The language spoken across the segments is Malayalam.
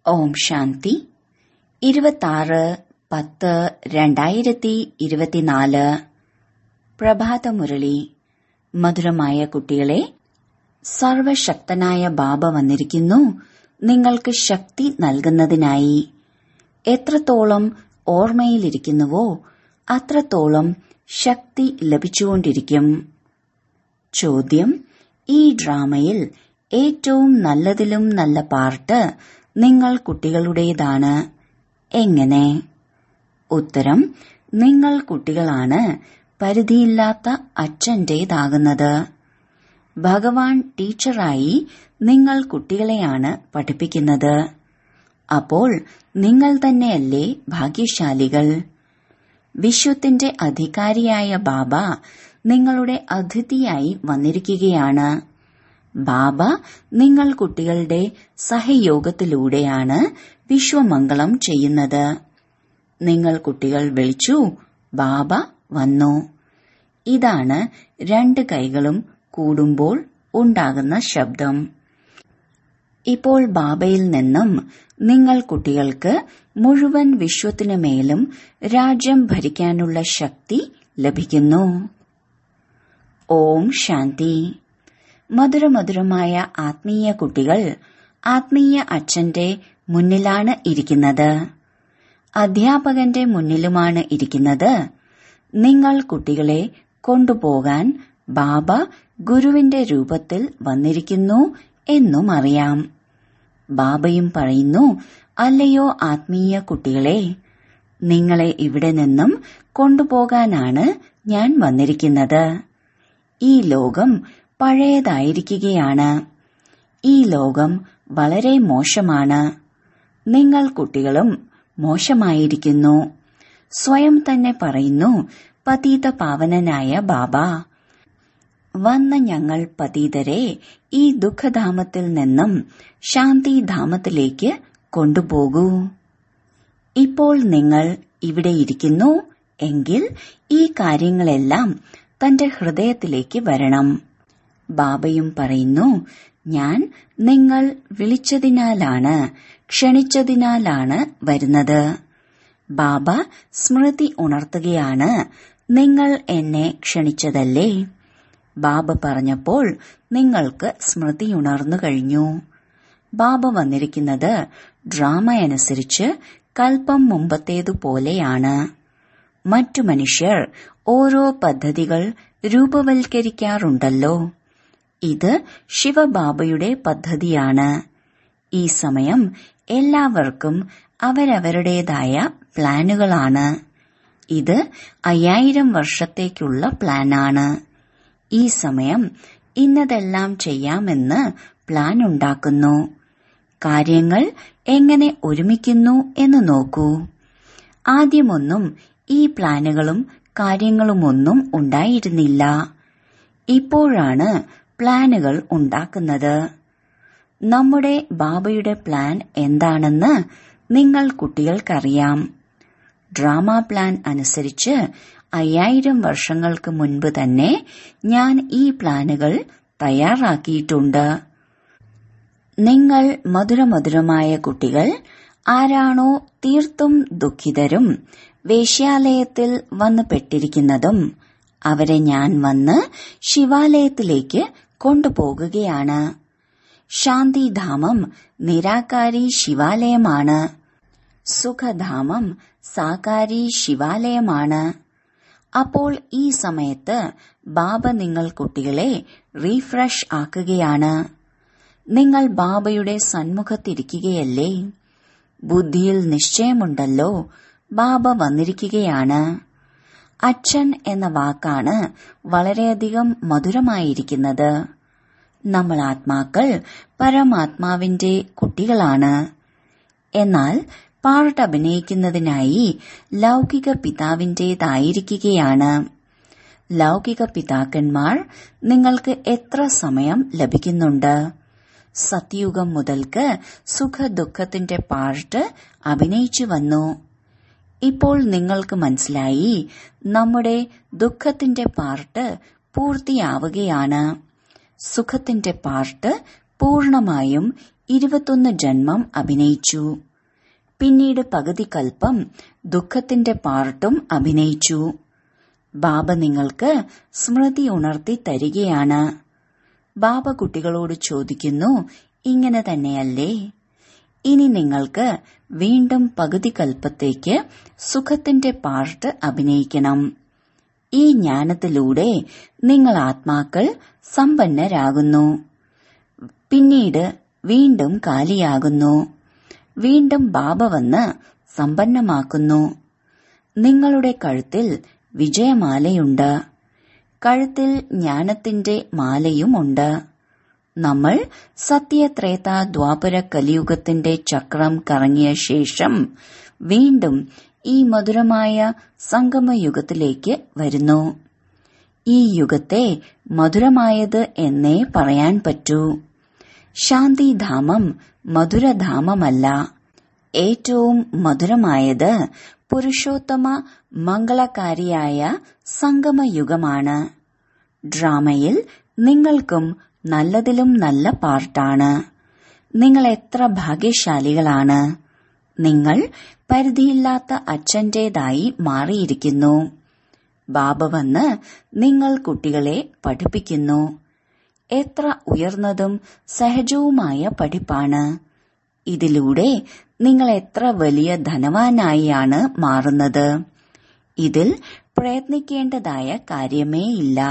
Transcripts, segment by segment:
ഓം ശാന്തി 26/10/2024 പ്രഭാതമുരളി. മധുരമായ കുട്ടികളെ, സർവശക്തനായ ബാബ വന്നിരിക്കുന്നു നിങ്ങൾക്ക് ശക്തി നൽകുന്നതിനായി. എത്രത്തോളം ഓർമ്മയിലിരിക്കുന്നുവോ അത്രത്തോളം ശക്തി ലഭിച്ചുകൊണ്ടിരിക്കും. ചോദ്യം: ഈ ഡ്രാമയിൽ ഏറ്റവും നല്ലതിലും നല്ല പാർട്ട് നിങ്ങൾ കുട്ടികളുടേതാണ്. എങ്ങനെ? ഉത്തരം: നിങ്ങൾ കുട്ടികളാണ് പരിധിയില്ലാത്ത അച്ഛന്റേതാകുന്നത്. ഭഗവാൻ ടീച്ചറായി നിങ്ങൾ കുട്ടികളെയാണ് പഠിപ്പിക്കുന്നത്. അപ്പോൾ നിങ്ങൾ തന്നെയല്ലേ ഭാഗ്യശാലികൾ. വിശ്വത്തിന്റെ അധികാരിയായ ബാബ നിങ്ങളുടെ അതിഥിയായി വന്നിരിക്കുകയാണ്. ബാബ നിങ്ങൾ കുട്ടികളുടെ സഹയോഗത്തിലൂടെയാണ് വിശ്വമംഗളം ചെയ്യുന്നത്. നിങ്ങൾ കുട്ടികൾ വിളിച്ചു, ബാബ വന്നു. ഇതാണ് രണ്ട് കൈകളും കൂടുമ്പോൾ ഉണ്ടാകുന്ന ശബ്ദം. ഇപ്പോൾ ബാബയിൽ നിന്നും നിങ്ങൾ കുട്ടികൾക്ക് മുഴുവൻ വിശ്വത്തിനു മേലും രാജ്യം ഭരിക്കാനുള്ള ശക്തി ലഭിക്കുന്നു. ഓം ശാന്തി. മധുരമധുരമായ ആത്മീയ കുട്ടികൾ ആത്മീയ അച്ഛന്റെ മുന്നിലാണ് ഇരിക്കുന്നത്. അധ്യാപകന്റെ മുന്നിലുമാണ് ഇരിക്കുന്നത്. നിങ്ങൾ കുട്ടികളെ കൊണ്ടുപോകാൻ ബാബ ഗുരുവിന്റെ രൂപത്തിൽ വന്നിരിക്കുന്നു എന്നും അറിയാം. ബാബയും പറയുന്നു, അല്ലയോ ആത്മീയ കുട്ടികളെ, നിങ്ങളെ ഇവിടെ നിന്നും കൊണ്ടുപോകാനാണ് ഞാൻ വന്നിരിക്കുന്നത്. ഈ ലോകം പഴയതായിരിക്കുകയാണ്. ഈ ലോകം വളരെ മോശമാണ്. നിങ്ങൾ കുട്ടികളും മോശമായിരിക്കുന്നു. സ്വയം തന്നെ പറയുന്നു, പതീത പാവനനായ ബാബ, വന്ന ഞങ്ങൾ പതീതരെ ഈ ദുഃഖധാമത്തിൽ നിന്നും ശാന്തിധാമത്തിലേക്ക് കൊണ്ടുപോകൂ. ഇപ്പോൾ നിങ്ങൾ ഇവിടെ ഇരിക്കുന്നു എങ്കിൽ ഈ കാര്യങ്ങളെല്ലാം തന്റെ ഹൃദയത്തിലേക്ക് വരണം. ബാബയും പറയുന്നു, ഞാൻ നിങ്ങൾ വിളിച്ചതിനാലാണ്, ക്ഷണിച്ചതിനാലാണ് വരുന്നത്. ബാബ സ്മൃതി ഉണർത്തുകയാണ്, നിങ്ങൾ എന്നെ ക്ഷണിച്ചതല്ലേ. ബാബ പറഞ്ഞപ്പോൾ നിങ്ങൾക്ക് സ്മൃതി ഉണർന്നു കഴിഞ്ഞു. ബാബ വന്നിരിക്കുന്നത് ഡ്രാമയനുസരിച്ച് കൽപ്പം മുമ്പത്തേതുപോലെയാണ്. മറ്റു മനുഷ്യർ ഓരോ പദ്ധതികൾ രൂപവൽക്കരിക്കാറുണ്ടല്ലോ. ഇത് ശിവബാബയുടെ പദ്ധതിയാണ്. ഈ സമയം എല്ലാവർക്കും അവരവരുടേതായ പ്ലാനുകളാണ്. ഇത് 5000 വർഷത്തേക്കുള്ള പ്ലാനാണ്. ഈ സമയം ഇന്നതെല്ലാം ചെയ്യാമെന്ന് പ്ലാൻ ഉണ്ടാക്കുന്നു. കാര്യങ്ങൾ എങ്ങനെ ഒരുമിക്കുന്നു എന്ന് നോക്കൂ. ആദ്യമൊന്നും ഈ പ്ലാനുകളും കാര്യങ്ങളുമൊന്നും ഉണ്ടായിരുന്നില്ല. ഇപ്പോഴാണ് പ്ലാനുകൾ ഉണ്ടാക്കുന്നത്. നമ്മുടെ ബാബയുടെ പ്ലാൻ എന്താണെന്ന് നിങ്ങൾ കുട്ടികൾക്കറിയാം. ഡ്രാമ പ്ലാൻ അനുസരിച്ച് 5000 വർഷങ്ങൾക്ക് മുൻപ് തന്നെ ഞാൻ ഈ പ്ലാനുകൾ തയ്യാറാക്കിയിട്ടുണ്ട്. നിങ്ങൾ മധുരമധുരമായ കുട്ടികൾ ആരാണോ തീർത്തും ദുഃഖിതരും വേശ്യാലയത്തിൽ വന്നു പെട്ടിരിക്കുന്നതും അവരെ ഞാൻ വന്ന് ശിവാലയത്തിലേക്ക് കൊണ്ടുപോകുകയാണ്. ശാന്തിധാമം നിരാകാരി ശിവാലയമാണ്. സുഖധാമം സാകാരി ശിവാലയമാണ്. അപ്പോൾ ഈ സമയത്ത് ബാബ നിങ്ങൾ കുട്ടികളെ റീഫ്രഷ് ആക്കുകയാണ്. നിങ്ങൾ ബാബയുടെ സന്മുഖത്തിരിക്കുകയല്ലേ. ബുദ്ധിയിൽ നിശ്ചയമുണ്ടല്ലോ, ബാബ വന്നിരിക്കുകയാണ്. അച്ഛൻ എന്ന വാക്കാണ് വളരെയധികം മധുരമായിരിക്കുന്നത്. നമ്മൾ ആത്മാക്കൾ പരമാത്മാവിന്റെ കുട്ടികളാണ്. എന്നാൽ പാർട്ട് അഭിനയിക്കുന്നതിനായി ലൗകിക പിതാവിന്റേതായിരിക്കുകയാണ്. ലൗകിക പിതാക്കന്മാർ നിങ്ങൾക്ക് എത്ര സമയം ലഭിക്കുന്നുണ്ട്? സത്യുഗം മുതൽക്ക് സുഖദുഃഖത്തിന്റെ പാർട്ട് അഭിനയിച്ചു വന്നു. ഇപ്പോൾ നിങ്ങൾക്ക് മനസ്സിലായി, നമ്മുടെ ദുഃഖത്തിന്റെ പാർട്ട് പൂർത്തിയാവുകയാണ്. സുഖത്തിന്റെ പാർട്ട് പൂർണമായും 21 ജന്മം അഭിനയിച്ചു. പിന്നീട് പകുതി കൽപ്പം ദുഃഖത്തിന്റെ പാർട്ടും അഭിനയിച്ചു. ബാബ നിങ്ങൾക്ക് സ്മൃതി ഉണർത്തി തരികയാണ്. ബാബ കുട്ടികളോട് ചോദിക്കുന്നു, ഇങ്ങനെ തന്നെയല്ലേ? ഇനി നിങ്ങൾക്ക് വീണ്ടും പകുതി കൽപ്പത്തേക്ക് സുഖത്തിന്റെ പാർട്ട് അഭിനയിക്കണം. ഈ ജ്ഞാനത്തിലൂടെ നിങ്ങൾ ആത്മാക്കൾ സമ്പന്നരാകുന്നു. പിന്നീട് വീണ്ടും കാലിയാകുന്നു. വീണ്ടും ബാബ വന്ന് സമ്പന്നമാക്കുന്നു. നിങ്ങളുടെ കഴുത്തിൽ വിജയമാലയുണ്ട്. കഴുത്തിൽ ജ്ഞാനത്തിന്റെ മാലയുമുണ്ട്. നമ്മൾ സത്യത്രേത ദ്വാപര കലിയുഗത്തിന്റെ ചക്രം കറങ്ങിയ ശേഷം വീണ്ടും ഈ മധുരമായ സംഗമയുഗത്തിലേക്ക് വരുന്നു. ഈ യുഗത്തെ മധുരമായത് എന്നേ പറയാൻ പറ്റൂ. ശാന്തിധാമം മധുരധാമമല്ല. ഏറ്റവും മധുരമായത് പുരുഷോത്തമ മംഗളകാരിയായ സംഗമയുഗമാണ്. ഡ്രാമയിൽ നിങ്ങൾക്കും നല്ലതിലും നല്ല പാർട്ടാണ്. നിങ്ങൾ എത്ര ഭാഗ്യശാലികളാണ്. നിങ്ങൾ പരിധിയില്ലാത്ത അച്ഛന്റേതായി മാറിയിരിക്കുന്നു. ബാബ വന്ന് നിങ്ങൾ കുട്ടികളെ പഠിപ്പിക്കുന്നു. എത്ര ഉയർന്നതും സഹജവുമായ പഠിപ്പാണ്. ഇതിലൂടെ നിങ്ങൾ എത്ര വലിയ ധനവാനായാണ് മാറുന്നത്. ഇതിൽ പ്രയത്നിക്കേണ്ടതായ കാര്യമേയില്ല.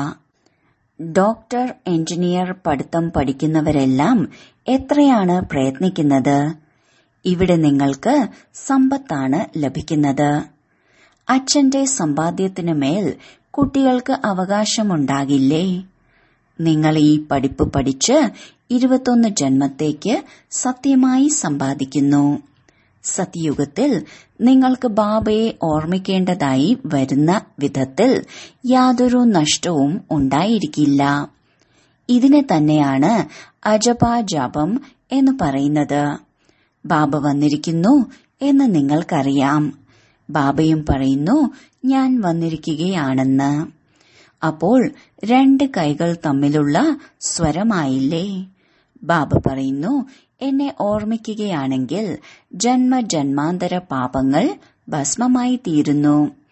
ഡോക്ടർ, എഞ്ചിനീയർ പഠിത്തം പഠിക്കുന്നവരെല്ലാം എത്രയാണ് പ്രയത്നിക്കുന്നത്. ഇവിടെ നിങ്ങൾക്ക് സമ്പത്താണ് ലഭിക്കുന്നത്. അച്ഛന്റെ സമ്പാദ്യത്തിനു മേൽ കുട്ടികൾക്ക് അവകാശമുണ്ടാകില്ലേ? നിങ്ങൾ ഈ പഠിപ്പ് പഠിച്ച് 21 ജന്മത്തേക്ക് സത്യമായി സമ്പാദിക്കുന്നു. സത്യയുഗത്തിൽ നിങ്ങൾക്ക് ബാബയെ ഓർമ്മിക്കേണ്ടതായി വരുന്ന വിധത്തിൽ യാതൊരു നഷ്ടവും ഉണ്ടായിരിക്കില്ല. ഇതിനെ തന്നെയാണ് അജപാജപം എന്ന് പറയുന്നത്. ബാബ വന്നിരിക്കുന്നു എന്ന് നിങ്ങൾക്കറിയാം. ബാബയും പറയുന്നു, ഞാൻ വന്നിരിക്കുകയാണെന്ന്. അപ്പോൾ 2 കൈകൾ തമ്മിലുള്ള സ്വരമായില്ലേ? ബാബ പറയുന്നു, എന്നെ ഓർമ്മിക്കുകയാണെങ്കിൽ ജന്മജന്മാന്തര പാപങ്ങൾ ഭസ്മമായി തീരുന്നു.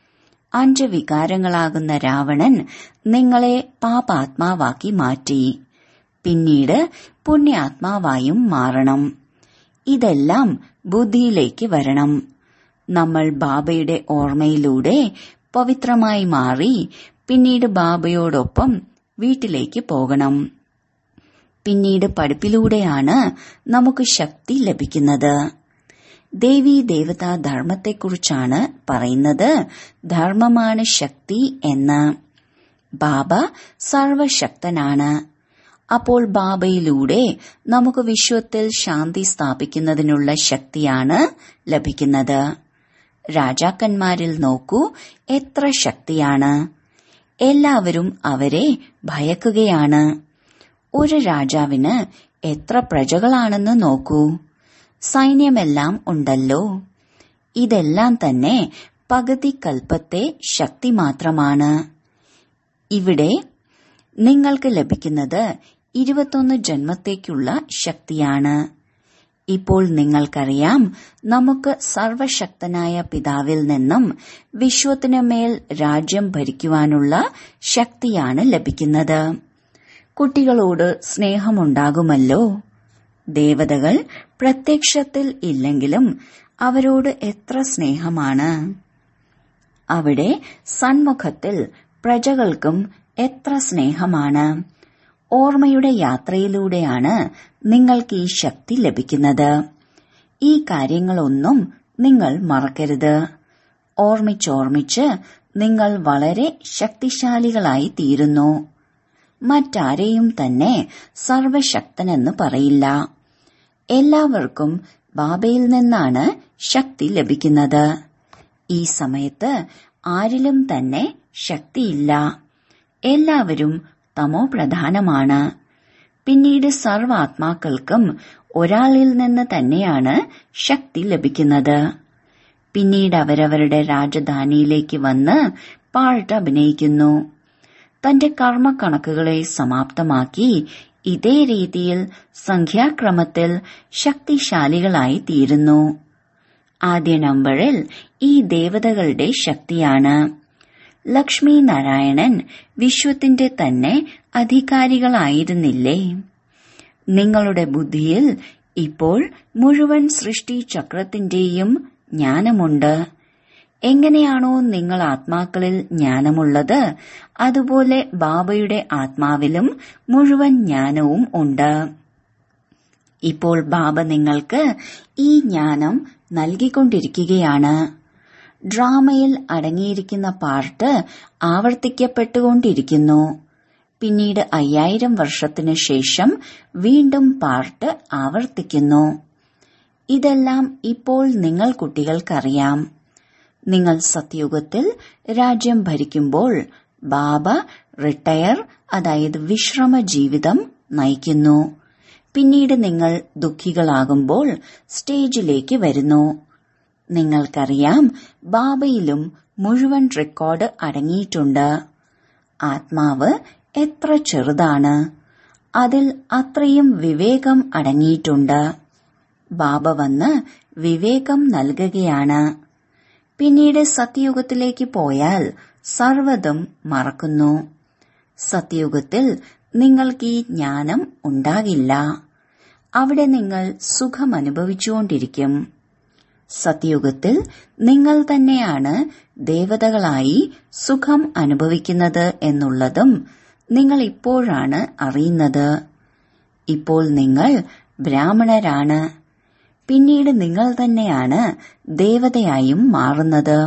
5 വികാരങ്ങളാകുന്ന രാവണൻ നിങ്ങളെ പാപാത്മാവാക്കി മാറ്റി. പിന്നീട് പുണ്യാത്മാവായും മാറണം. ഇതെല്ലാം ബുദ്ധിയിലേക്ക് വരണം. നമ്മൾ ബാബയുടെ ഓർമ്മയിലൂടെ പവിത്രമായി മാറി പിന്നീട് ബാബയോടൊപ്പം വീട്ടിലേക്ക് പോകണം. പിന്നീട് പഠിപ്പിലൂടെയാണ് നമുക്ക് ശക്തി ലഭിക്കുന്നത്. ദേവീ ദേവതാ ധർമ്മത്തെക്കുറിച്ചാണ് പറയുന്നത്. ധർമ്മമാണ് ശക്തി എന്ന്. ബാബ സർവശക്തനാണ്. അപ്പോൾ ബാബയിലൂടെ നമുക്ക് വിശ്വത്തിൽ ശാന്തി സ്ഥാപിക്കുന്നതിനുള്ള ശക്തിയാണ് ലഭിക്കുന്നത്. രാജാക്കന്മാരിൽ നോക്കൂ, എത്ര ശക്തിയാണ്. എല്ലാവരും അവരെ ഭയക്കുകയാണ്. ഒരു രാജാവിന് എത്ര പ്രജകളാണെന്ന് നോക്കൂ. സൈന്യമെല്ലാം ഉണ്ടല്ലോ. ഇതെല്ലാം തന്നെ പകുതി കൽപ്പത്തെ ശക്തി മാത്രമാണ്. ഇവിടെ നിങ്ങൾക്ക് ലഭിക്കുന്നത് 21 ജന്മത്തേക്കുള്ള ശക്തിയാണ്. ഇപ്പോൾ നിങ്ങൾക്കറിയാം, നമുക്ക് സർവശക്തനായ പിതാവിൽ നിന്നും വിശ്വത്തിനുമേൽ രാജ്യം ഭരിക്കുവാനുള്ള ശക്തിയാണ് ലഭിക്കുന്നത്. കുട്ടികളോട് സ്നേഹമുണ്ടാകുമല്ലോ. ദേവതകൾ പ്രത്യക്ഷത്തിൽ ഇല്ലെങ്കിലും അവരോട് എത്ര സ്നേഹമാണ്. അവിടെ സന്മുഖത്തിൽ പ്രജകൾക്കും എത്ര സ്നേഹമാണ്. ഓർമ്മയുടെ യാത്രയിലൂടെയാണ് നിങ്ങൾക്ക് ഈ ശക്തി ലഭിക്കുന്നത്. ഈ കാര്യങ്ങളൊന്നും നിങ്ങൾ മറക്കരുത്. ഓർമ്മിച്ചോർമ്മിച്ച് നിങ്ങൾ വളരെ ശക്തിശാലികളായി തീരുന്നു. മറ്റാരെയും തന്നെ സർവശക്തനെന്ന് പറയില്ല. എല്ലാവർക്കും ബാബയിൽ നിന്നാണ് ശക്തി ലഭിക്കുന്നത്. ഈ സമയത്ത് ആരിലും തന്നെ ശക്തിയില്ല. എല്ലാവരും തമോ പ്രധാനമാണ്. പിന്നീട് സർവാത്മാക്കൾക്കും ഒരാളിൽ നിന്ന് തന്നെയാണ് ശക്തി ലഭിക്കുന്നത്. പിന്നീട് അവരവരുടെ രാജധാനിയിലേക്ക് വന്ന് പാട്ട് അഭിനയിക്കുന്നു. തന്റെ കർമ്മക്കണക്കുകളെ സമാപ്തമാക്കി ഇതേ രീതിയിൽ സംഖ്യാക്രമത്തിൽ ശക്തിശാലികളായി തീരുന്നു. ആദ്യ നമ്പറിൽ ഈ ദേവതകളുടെ ശക്തിയാണ്. ലക്ഷ്മി നാരായണൻ വിശ്വത്തിന്റെ തന്നെ അധികാരികളായിരുന്നില്ലേ? നിങ്ങളുടെ ബുദ്ധിയിൽ ഇപ്പോൾ മുഴുവൻ സൃഷ്ടി ചക്രത്തിന്റെയും ജ്ഞാനമുണ്ട്. എങ്ങനെയാണോ നിങ്ങൾ ആത്മാക്കളിൽ ജ്ഞാനമുള്ളത്, അതുപോലെ ബാബയുടെ ആത്മാവിലും മുഴുവൻ ജ്ഞാനവും ഉണ്ട്. ഇപ്പോൾ ബാബ നിങ്ങൾക്ക് ഈ ജ്ഞാനം നൽകിക്കൊണ്ടിരിക്കുകയാണ്. ഡ്രാമയിൽ അടങ്ങിയിരിക്കുന്ന പാർട്ട് ആവർത്തിക്കപ്പെട്ടുകൊണ്ടിരിക്കുന്നു. പിന്നീട് 5000 വർഷത്തിനു ശേഷം വീണ്ടും പാർട്ട് ആവർത്തിക്കുന്നു. ഇതെല്ലാം ഇപ്പോൾ നിങ്ങൾ കുട്ടികൾക്കറിയാം. നിങ്ങൾ സത്യുഗത്തിൽ രാജ്യം ഭരിക്കുമ്പോൾ ബാബ റിട്ടയർ, അതായത് വിശ്രമ ജീവിതം നയിക്കുന്നു. പിന്നീട് നിങ്ങൾ ദുഃഖികളാകുമ്പോൾ സ്റ്റേജിലേക്ക് വരുന്നു. നിങ്ങൾക്കറിയാം, ബാബയിലും മുഴുവൻ റെക്കോർഡ് അടങ്ങിയിട്ടുണ്ട്. ആത്മാവ് എത്ര ചെറുതാണ്, അതിൽ അത്രയും വിവേകം അടങ്ങിയിട്ടുണ്ട്. ബാബ വന്ന് വിവേകം നൽകുകയാണ്. പിന്നീട് സത്യയുഗത്തിലേക്ക് പോയാൽ സർവ്വതും മറക്കുന്നു. സത്യയുഗത്തിൽ നിങ്ങൾക്ക് ഈ ജ്ഞാനം ഉണ്ടാകില്ല. അവിടെ നിങ്ങൾ സുഖം അനുഭവിച്ചുകൊണ്ടിരിക്കും. സത്യയുഗത്തിൽ നിങ്ങൾ തന്നെയാണ് ദേവതകളായി സുഖം അനുഭവിക്കുന്നത് എന്നുള്ളതും നിങ്ങൾ ഇപ്പോഴാണ് അറിയുന്നത്. ഇപ്പോൾ നിങ്ങൾ ബ്രാഹ്മണരാണ്. പിന്നീട് നിങ്ങൾ തന്നെയാണ് ദേവതയായും മാറുന്നത്.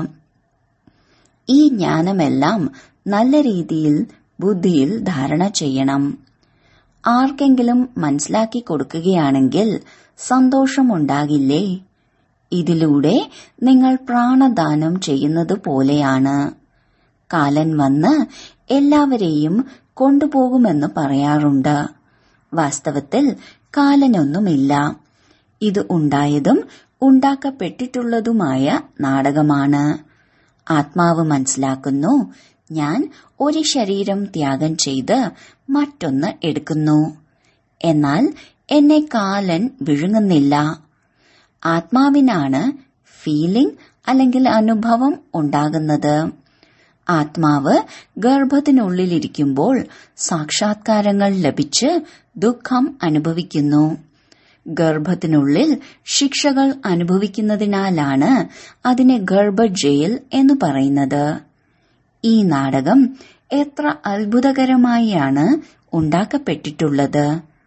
ഈ ജ്ഞാനമെല്ലാം നല്ല രീതിയിൽ ബുദ്ധിയിൽ ധാരണ ചെയ്യണം. ആർക്കെങ്കിലും മനസ്സിലാക്കി കൊടുക്കുകയാണെങ്കിൽ സന്തോഷമുണ്ടാകില്ലേ? ഇതിലൂടെ നിങ്ങൾ പ്രാണദാനം ചെയ്യുന്നത് പോലെയാണ്. കാലൻ വന്ന് എല്ലാവരെയും കൊണ്ടുപോകുമെന്ന് പറയാറുണ്ട്. വാസ്തവത്തിൽ കാലനൊന്നുമില്ല. ഇത് ഉണ്ടായതും ഉണ്ടാക്കപ്പെട്ടിട്ടുള്ളതുമായ നാടകമാണ്. ആത്മാവ് മനസ്സിലാക്കുന്നു, ഞാൻ ഒരു ശരീരം ത്യാഗം ചെയ്ത് മറ്റൊന്ന് എടുക്കുന്നു. എന്നാൽ എന്നെ കാലൻ വിഴുങ്ങുന്നില്ല. ആത്മാവിനാണ് ഫീലിംഗ് അല്ലെങ്കിൽ അനുഭവം ഉണ്ടാകുന്നത്. ആത്മാവ് ഗർഭത്തിനുള്ളിലിരിക്കുമ്പോൾ സാക്ഷാത്കാരങ്ങൾ ലഭിച്ച് ദുഃഖം അനുഭവിക്കുന്നു. ഗർഭത്തിനുള്ളിൽ ശിക്ഷകൾ അനുഭവിക്കുന്നതിനാലാണ് അതിനെ ഗർഭജയിൽ എന്ന് പറയുന്നത്. ഈ നാടകം എത്ര അത്ഭുതകരമായാണ് ഉണ്ടാക്കപ്പെട്ടിട്ടുള്ളത്.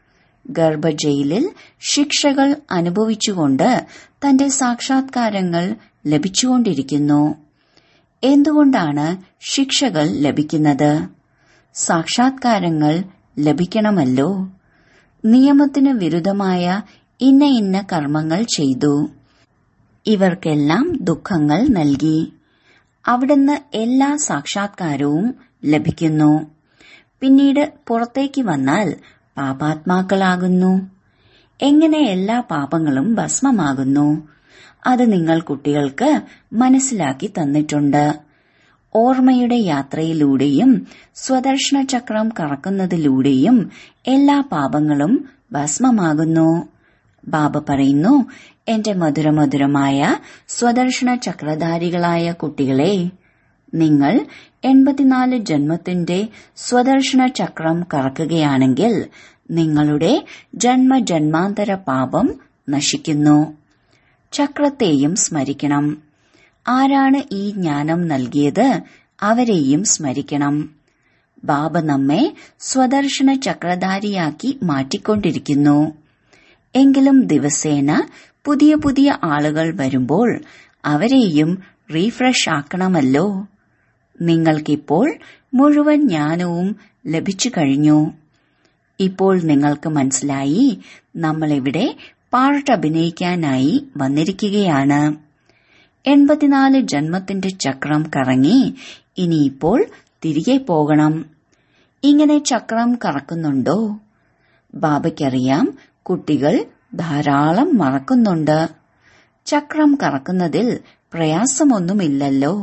ഗർഭജയിലിൽ ശിക്ഷകൾ അനുഭവിച്ചുകൊണ്ട് തന്റെ സാക്ഷാത്കാരങ്ങൾ ലഭിച്ചുകൊണ്ടിരിക്കുന്നു. എന്തുകൊണ്ടാണ് ശിക്ഷകൾ ലഭിക്കുന്നത്? സാക്ഷാത്കാരങ്ങൾ ലഭിക്കണമല്ലോ. നിയമത്തിന് വിരുദ്ധമായ ഇന്ന ഇന്ന കർമ്മങ്ങൾ ചെയ്തു. ഇവർക്കെല്ലാം ദുഃഖങ്ങൾ നൽകി. അവിടുന്ന് എല്ലാ സാക്ഷാത്കാരവും ലഭിക്കുന്നു. പിന്നീട് പുറത്തേക്ക് വന്നാൽ പാപാത്മാക്കളാകുന്നു. എങ്ങനെ എല്ലാ പാപങ്ങളും ഭസ്മമാകുന്നു? അത് നിങ്ങൾ കുട്ടികൾക്ക് മനസ്സിലാക്കി തന്നിട്ടുണ്ട്. ഓർമ്മയുടെ യാത്രയിലൂടെയും സ്വദർശന ചക്രം കറക്കുന്നതിലൂടെയും എല്ലാ പാപങ്ങളും ഭസ്മമാകുന്നു. ബാബ പറയുന്നു, എന്റെ മധുരമധുരമായ സ്വദർശന ചക്രധാരികളായ കുട്ടികളെ, നിങ്ങൾ 84 ജന്മത്തിന്റെ സ്വദർശന ചക്രം കറക്കുകയാണെങ്കിൽ നിങ്ങളുടെ ജന്മജന്മാന്തര പാപം നശിക്കുന്നു. ചക്രത്തെയും സ്മരിക്കണം. ആരാണ് ഈ ജ്ഞാനം നൽകിയത് അവരെയും സ്മരിക്കണം. ബാബ നമ്മെ സ്വദർശന ചക്രധാരിയാക്കി മാറ്റിക്കൊണ്ടിരിക്കുന്നു. എങ്കിലും ദിവസേന പുതിയ പുതിയ ആളുകൾ വരുമ്പോൾ അവരെയും റീഫ്രഷ് ആക്കണമല്ലോ. നിങ്ങൾക്കിപ്പോൾ മുഴുവൻ ജ്ഞാനവും ലഭിച്ചു കഴിഞ്ഞു. ഇപ്പോൾ നിങ്ങൾക്ക് മനസ്സിലായി, നമ്മളിവിടെ പാർട്ട് അഭിനയിക്കാനായി വന്നിരിക്കുകയാണ്. 84 ജന്മത്തിന്റെ ചക്രം കറങ്ങി ഇനിയിപ്പോൾ തിരികെ പോകണം. ഇങ്ങനെ ചക്രം കറക്കുന്നുണ്ടോ? ബാബയ്ക്കറിയാം, കുട്ടികൾ ധാരാളം മറക്കുന്നുണ്ട്. ചക്രം കറക്കുന്നതിൽ പ്രയാസമൊന്നുമില്ലല്ലോ.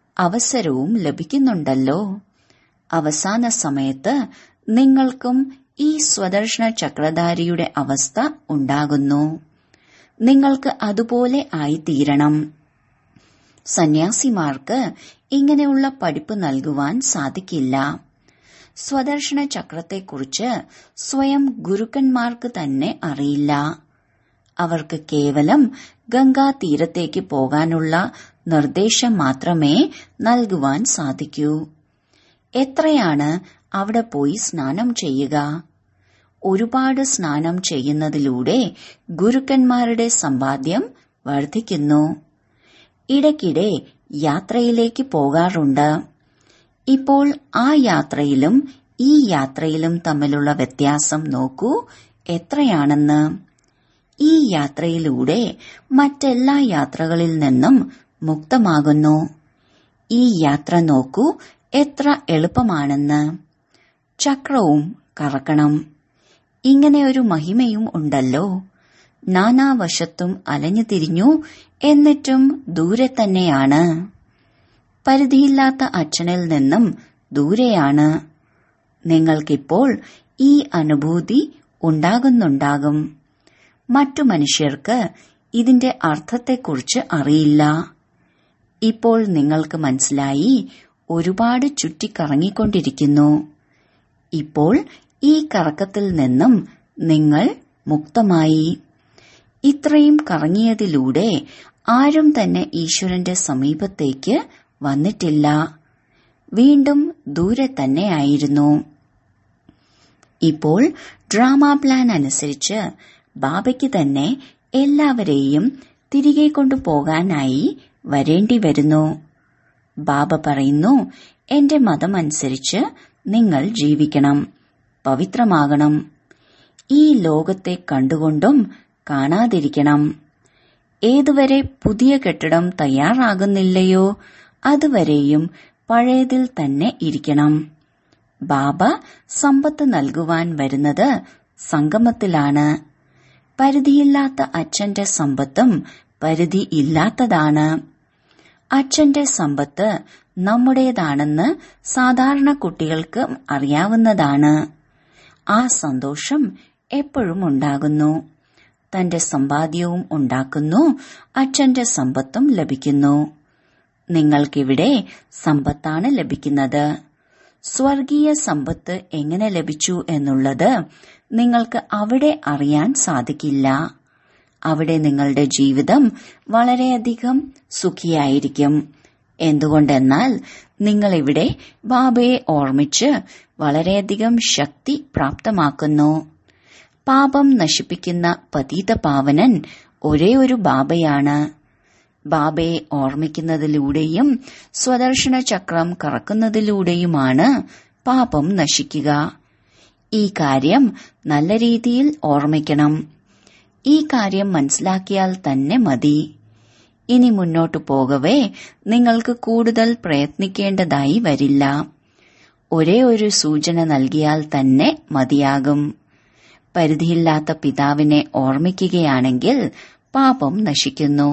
അവസരവും ലഭിക്കുന്നുണ്ടല്ലോ. അവസാന സമയത്ത് നിങ്ങൾക്കും ഈ സ്വദർശന ചക്രധാരിയുടെ അവസ്ഥ ഉണ്ടാകുന്നു. നിങ്ങൾക്ക് അതുപോലെ ആയിത്തീരണം. സന്യാസിമാർക്ക് ഇങ്ങനെയുള്ള പഠിപ്പ് നൽകുവാൻ സാധിക്കില്ല. സ്വദർശന ചക്രത്തെക്കുറിച്ച് സ്വയം ഗുരുക്കന്മാർക്ക് തന്നെ അറിയില്ല. അവർക്ക് കേവലം ഗംഗാ തീരത്തേക്ക് പോകാനുള്ള നിർദ്ദേശം മാത്രമേ നൽകുവാൻ സാധിക്കൂ. എത്രയാണ് അവിടെ പോയി സ്നാനം ചെയ്യുക? ഒരുപാട് സ്നാനം ചെയ്യുന്നതിലൂടെ ഗുരുക്കന്മാരുടെ സമ്പാദ്യം വർദ്ധിക്കുന്നു. ഇടയ്ക്കിടെ യാത്രയിലേക്ക് പോകാറുണ്ട്. ഇപ്പോൾ ആ യാത്രയിലും ഈ യാത്രയിലും തമ്മിലുള്ള വ്യത്യാസം നോക്കൂ എത്രയാണെന്ന്. ഈ യാത്രയിലൂടെ മറ്റെല്ലാ യാത്രകളിൽ നിന്നും മുക്തമാകുന്നു. ഈ യാത്ര നോക്കൂ എത്ര എളുപ്പമാണെന്ന്. ചക്രവും കറക്കണം. ഇങ്ങനെ ഒരു മഹിമയും ഉണ്ടല്ലോ. നാനാവശത്തും അലഞ്ഞു തിരിഞ്ഞു, എന്നിട്ടും ദൂരെ തന്നെയാണ്. പരിധിയില്ലാത്ത അച്ഛനിൽ നിന്നും ദൂരെയാണ്. നിങ്ങൾക്കിപ്പോൾ ഈ അനുഭൂതി ഉണ്ടാകുന്നുണ്ടാകും. മറ്റു മനുഷ്യർക്ക് ഇതിന്റെ അർത്ഥത്തെക്കുറിച്ച് അറിയില്ല. ഇപ്പോൾ നിങ്ങൾക്ക് മനസ്സിലായി. ഒരുപാട് ചുറ്റിക്കറങ്ങിക്കൊണ്ടിരിക്കുന്നു. ഇപ്പോൾ ഈ കറക്കത്തിൽ നിന്നും നിങ്ങൾ മുക്തമായി. ഇത്രയും കറങ്ങിയതിലൂടെ ആരും തന്നെ ഈശ്വരന്റെ സമീപത്തേക്ക് വന്നിട്ടില്ല. വീണ്ടും ദൂരെ തന്നെയായിരുന്നു. ഇപ്പോൾ ഡ്രാമ പ്ലാൻ അനുസരിച്ച് ബാബയ്ക്ക് തന്നെ എല്ലാവരെയും തിരികെ കൊണ്ടുപോകാനായി വരേണ്ടി വരുന്നു. ബാബ പറയുന്നു, എന്റെ മതമനുസരിച്ച് നിങ്ങൾ ജീവിക്കണം, പവിത്രമാകണം. ഈ ലോകത്തെ കണ്ടുകൊണ്ടും കാണാതിരിക്കണം. ഏതുവരെ പുതിയ കെട്ടിടം തയ്യാറാകുന്നില്ലയോ അതുവരെയും പഴയതിൽ തന്നെ ഇരിക്കണം. ബാബ സമ്പത്ത് നൽകുവാൻ വരുന്നത് സംഗമത്തിലാണ്. പരിധിയില്ലാത്ത അച്ഛന്റെ സമ്പത്തും പരിധി ഇല്ലാത്തതാണ്. അച്ഛന്റെ സമ്പത്ത് നമ്മുടേതാണെന്ന് സാധാരണ കുട്ടികൾക്ക് അറിയാവുന്നതാണ്. ആ സന്തോഷം എപ്പോഴും ഉണ്ടാകുന്നു. തന്റെ സമ്പാദ്യവും ഉണ്ടാക്കുന്നു, അച്ഛന്റെ സമ്പത്തും ലഭിക്കുന്നു. നിങ്ങൾക്കിവിടെ സമ്പത്താണ് ലഭിക്കുന്നത്. സ്വർഗീയ സമ്പത്ത് എങ്ങനെ ലഭിച്ചു എന്നുള്ളത് നിങ്ങൾക്ക് അവിടെ അറിയാൻ സാധിക്കില്ല. അവിടെ നിങ്ങളുടെ ജീവിതം വളരെയധികം സുഖിയായിരിക്കും. എന്തുകൊണ്ടെന്നാൽ നിങ്ങളിവിടെ ബാബയെ ഓർമ്മിച്ച് വളരെയധികം ശക്തി പ്രാപ്തമാക്കുന്നു. പാപം നശിപ്പിക്കുന്ന പതീത പാവനൻ ഒരേ ഒരു ബാബയാണ്. ബാബയെ ഓർമ്മിക്കുന്നതിലൂടെയും സ്വദർശന ചക്രം കറക്കുന്നതിലൂടെയുമാണ് പാപം നശിക്കുക. ഈ കാര്യം നല്ല രീതിയിൽ ഓർമ്മിക്കണം. ഈ കാര്യം മനസ്സിലാക്കിയാൽ തന്നെ മതി. ഇനി മുന്നോട്ടു പോകവേ നിങ്ങൾക്ക് കൂടുതൽ പ്രയത്നിക്കേണ്ടതായി വരില്ല. ഒരേ ഒരു സൂചന നൽകിയാൽ തന്നെ മതിയാകും. പരിധിയില്ലാത്ത പിതാവിനെ ഓർമ്മിക്കുകയാണെങ്കിൽ പാപം നശിക്കുന്നു.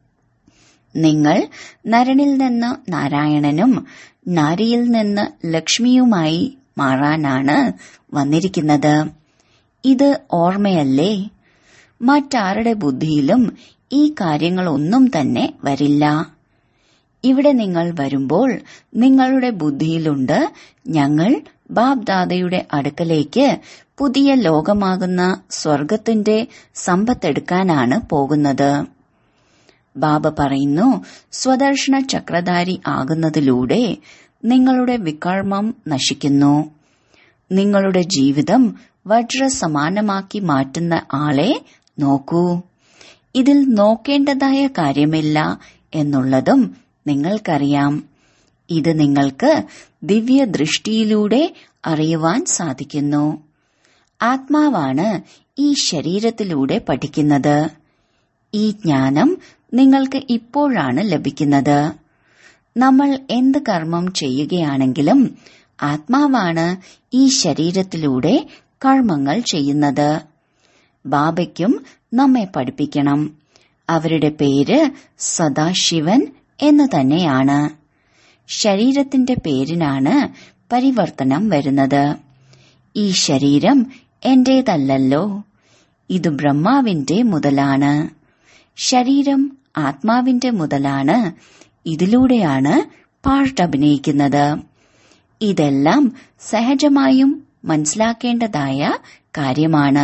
നിങ്ങൾ നരനിൽ നിന്ന് നാരായണനും നാരിയിൽ നിന്ന് ലക്ഷ്മിയുമായി മാറാനാണ് വന്നിരിക്കുന്നത്. ഇത് ഓർമ്മയല്ലേ? മറ്റാരുടെ ബുദ്ധിയിലും ഈ കാര്യങ്ങളൊന്നും തന്നെ വരില്ല. ഇവിടെ നിങ്ങൾ വരുമ്പോൾ നിങ്ങളുടെ ബുദ്ധിയിലുണ്ട്, ഞങ്ങൾ ബാബ് ദാദയുടെ അടുക്കലേക്ക് പുതിയ ലോകമാകുന്ന സ്വർഗത്തിന്റെ സമ്പത്തെടുക്കാനാണ് പോകുന്നത്. ബാബ പറയുന്നു, സ്വദർശന ചക്രധാരി ആകുന്നതിലൂടെ നിങ്ങളുടെ വികർമ്മം നശിക്കുന്നു. നിങ്ങളുടെ ജീവിതം വജ്രസമാനമാക്കി മാറ്റുന്ന ആളെ നോക്കൂ. ഇതിൽ നോക്കേണ്ടതായ കാര്യമില്ല എന്നുള്ളതും നിങ്ങൾക്കറിയാം. ഇത് നിങ്ങൾക്ക് ദിവ്യ ദൃഷ്ടിയിലൂടെ അറിയുവാൻ സാധിക്കുന്നു. ആത്മാവാണ് ഈ ശരീരത്തിലൂടെ പഠിക്കുന്നത്. ഈ ജ്ഞാനം നിങ്ങൾക്ക് ഇപ്പോഴാണ് ലഭിക്കുന്നത്. നമ്മൾ എന്ത് കർമ്മം ചെയ്യുകയാണെങ്കിലും ആത്മാവാണ് ഈ ശരീരത്തിലൂടെ കർമ്മങ്ങൾ ചെയ്യുന്നത്. ബാബയ്ക്കും നമ്മെ പഠിപ്പിക്കണം. അവരുടെ പേര് സദാശിവൻ എന്ന് തന്നെയാണ്. ശരീരത്തിന്റെ പേരിനാണ് പരിവർത്തനം വരുന്നത്. ഈ ശരീരം എന്റേതല്ലല്ലോ, ഇത് ബ്രഹ്മാവിന്റെ മുതലാണ്. ശരീരം ആത്മാവിന്റെ മുതലാണ്. ഇതിലൂടെയാണ് പാർട്ട് അഭിനയിക്കുന്നത്. ഇതെല്ലാം സഹജമായും മനസ്സിലാക്കേണ്ടതായ കാര്യമാണ്.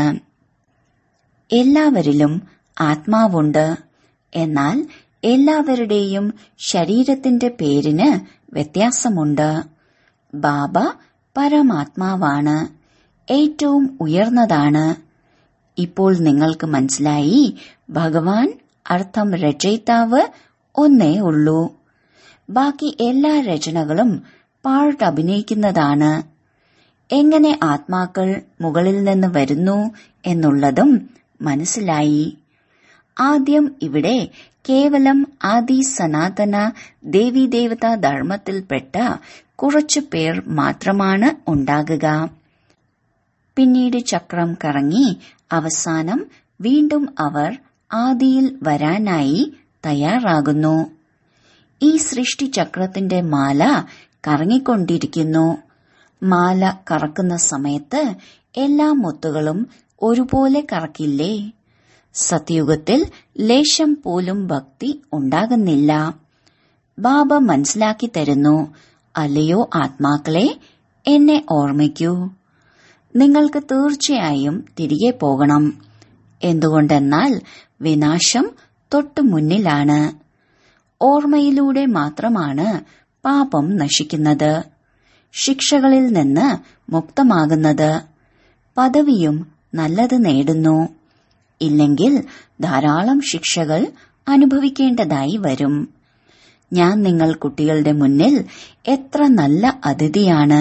എല്ലാവരിലും ആത്മാവുണ്ട്. എന്നാൽ എല്ലാവരുടെയും ശരീരത്തിന്റെ പേരിന് വ്യത്യാസമുണ്ട്. ബാബ പരമാത്മാവാണ്, ഏറ്റവും ഉയർന്നതാണ്. ഇപ്പോൾ നിങ്ങൾക്ക് മനസ്സിലായി, ഭഗവാൻ അർത്ഥം രചയിതാവ് ഒന്നേ ഉള്ളൂ. ബാക്കി എല്ലാ രചനകളും പാർട്ട് അഭിനയിക്കുന്നതാണ്. എങ്ങനെ ആത്മാക്കൾ മുകളിൽ നിന്ന് വരുന്നു എന്നുള്ളതും മനസ്സിലായി. ആദ്യം ഇവിടെ കേവലം ആദി സനാതന ദേവീദേവതാ ധർമ്മത്തിൽപ്പെട്ട കുറച്ചു പേർ മാത്രമാണ് ഉണ്ടാകുക. പിന്നീട് ചക്രം കറങ്ങി അവസാനം വീണ്ടും അവർ ആദിയിൽ വരാനായി തയ്യാറാകുന്നു. ഈ സൃഷ്ടിചക്രത്തിന്റെ മാല കറങ്ങിക്കൊണ്ടിരിക്കുന്നു. മാല കറക്കുന്ന സമയത്ത് എല്ലാ മുത്തുകളും ഒരുപോലെ കറക്കില്ലേ? സത്യുഗത്തിൽ ലേശം പോലും ഭക്തി ഉണ്ടാകുന്നില്ല. ബാബ മനസ്സിലാക്കി തരുന്നു, അല്ലയോ ആത്മാക്കളെ, എന്നെ ഓർമ്മിക്കൂ. നിങ്ങൾക്ക് തീർച്ചയായും തിരികെ പോകണം. എന്തുകൊണ്ടെന്നാൽ വിനാശം തൊട്ടു മുന്നിലാണ്. ഓർമ്മയിലൂടെ മാത്രമാണ് പാപം നശിക്കുന്നത്, ശിക്ഷകളിൽ നിന്ന് മുക്തമാകുന്നത്, പദവിയും നല്ലത് നേടുന്നു. ഇല്ലെങ്കിൽ ധാരാളം ശിക്ഷകൾ അനുഭവിക്കേണ്ടതായി വരും. ഞാൻ നിങ്ങൾ കുട്ടികളുടെ മുന്നിൽ എത്ര നല്ല അതിഥിയാണ്.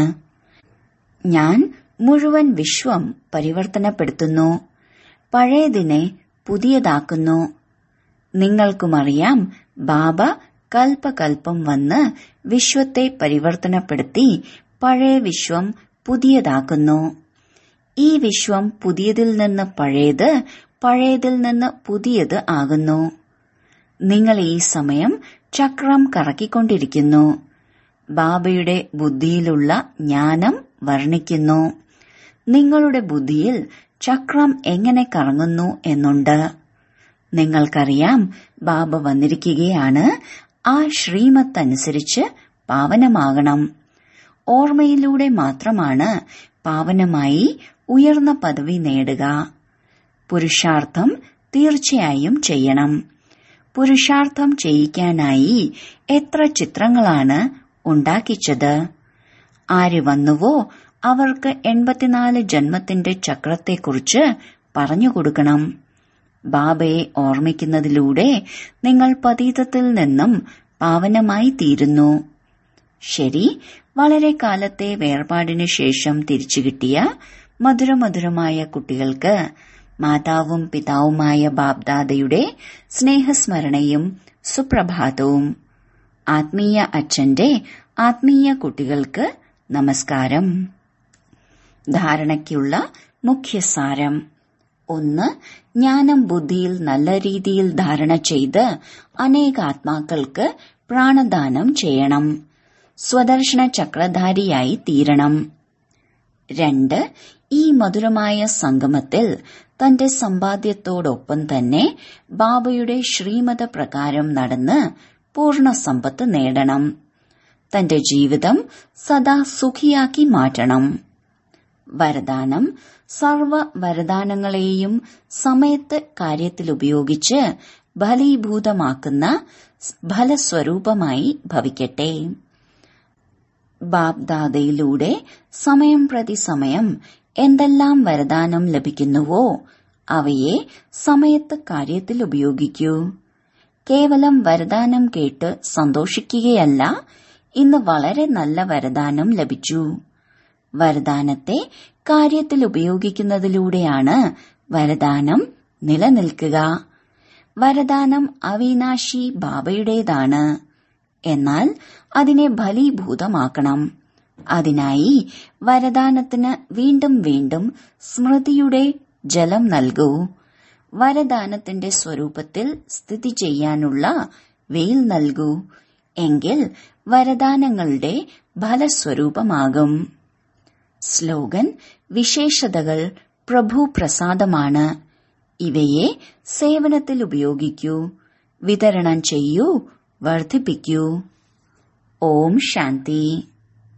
ഞാൻ മുഴുവൻ വിശ്വം പരിവർത്തനപ്പെടുത്തുന്നു, പഴയതിനെ പുതിയതാക്കുന്നു. നിങ്ങൾക്കുമറിയാം, ബാബ കൽപ്പകൽപ്പം വന്ന് വിശ്വത്തെ പരിവർത്തനപ്പെടുത്തി പഴയ വിശ്വം പുതിയതാക്കുന്നു. ഈ വിശ്വം പുതിയതിൽ നിന്ന് പഴയത്, പഴയതിൽ നിന്ന് പുതിയത് ആകുന്നു. നിങ്ങൾ ഈ സമയം ചക്രം കറക്കിക്കൊണ്ടിരിക്കുന്നു. ബാബയുടെ ബുദ്ധിയിലുള്ള ജ്ഞാനം വർണ്ണിക്കുന്നു. നിങ്ങളുടെ ബുദ്ധിയിൽ ചക്രം എങ്ങനെ കറങ്ങുന്നു എന്നുണ്ട്. നിങ്ങൾക്കറിയാം, ബാബ വന്നിരിക്കുകയാണ്. ആ ശ്രീമത്തനുസരിച്ച് പാവനമാകണം. ഓർമ്മയിലൂടെ മാത്രമാണ് പാവനമായി ഉയർന്ന പദവി നേടുക. പുരുഷാർത്ഥം തീർച്ചയായും ചെയ്യണം. പുരുഷാർത്ഥം ചെയ്യിക്കാനായി എത്ര ചിത്രങ്ങളാണ് ഉണ്ടാക്കിച്ചത്. ആര് വന്നുവോ അവർക്ക് 84 ജന്മത്തിന്റെ ചക്രത്തെക്കുറിച്ച് പറഞ്ഞുകൊടുക്കണം. ബാബയെ ഓർമ്മിക്കുന്നതിലൂടെ നിങ്ങൾ പതീതത്തിൽ നിന്നും പാവനമായി തീരുന്നു. ശരി, വളരെ കാലത്തെ വേർപാടിനു ശേഷം തിരിച്ചു കിട്ടിയ മധുരമധുരമായ കുട്ടികൾക്ക് മാതാവും പിതാവുമായ ബാബ്ദാദയുടെ സ്നേഹസ്മരണയും സുപ്രഭാതവും. ആത്മീയ അച്ഛന്റെ ആത്മീയ കുട്ടികൾക്ക് നമസ്കാരം. ധാരണയ്ക്കുള്ള മുഖ്യസാരം: 1. ജ്ഞാനം ബുദ്ധിയിൽ നല്ല രീതിയിൽ ധാരണ ചെയ്ത് അനേകാത്മാക്കൾക്ക് പ്രാണദാനം ചെയ്യണം. സ്വദർശന ചക്രധാരിയായി തീരണം. 2. ഈ മധുരമായ സംഗമത്തിൽ തന്റെ സമ്പാദ്യത്തോടൊപ്പം തന്നെ ബാബയുടെ ശ്രീമത പ്രകാരം നടന്ന് പൂർണ്ണ സമ്പത്ത് നേടണം. തന്റെ ജീവിതം സദാ സുഖിയാക്കി മാറ്റണം. വരദാനം: സർവ വരദാനങ്ങളെയും സമയത്ത് കാര്യത്തിലുപയോഗിച്ച് ഫലീഭൂതമാക്കുന്ന ഫലസ്വരൂപമായി ഭവിക്കട്ടെ. ബാബ്ദാദയിലൂടെ സമയം പ്രതി സമയം എന്തെല്ലാം വരദാനം ലഭിക്കുന്നുവോ അവയെ സമയത്ത് കാര്യത്തിൽ ഉപയോഗിക്കൂ. കേവലം വരദാനം കേട്ട് സന്തോഷിക്കുകയല്ല, ഇന്ന് വളരെ നല്ല വരദാനം ലഭിച്ചു. വരദാനത്തെ കാര്യത്തിൽ ഉപയോഗിക്കുന്നതിലൂടെയാണ് വരദാനം നിലനിൽക്കുക. വരദാനം അവിനാശി ബാബയുടേതാണ്. എന്നാൽ അതിനെ ഫലീഭൂതമാക്കണം. അതിനായി വരദാനത്തിന് വീണ്ടും വീണ്ടും സ്മൃതിയുടെ ജലം നൽകൂ. വരദാനത്തിന്റെ സ്വരൂപത്തിൽ സ്ഥിതി ചെയ്യാനുള്ള വെയിൽ നൽകൂ. എങ്കിൽ വരദാനങ്ങളുടെ ഫലസ്വരൂപമാകും. സ്ലോഗൻ: വിശേഷതകൾ പ്രഭു പ്രസാദമാണ്. ഇവയെ സേവനത്തിൽ ഉപയോഗിക്കൂ, വിതരണം ചെയ്യൂ, വർദ്ധിപ്പിക്കൂ. ഓം ശാന്തി.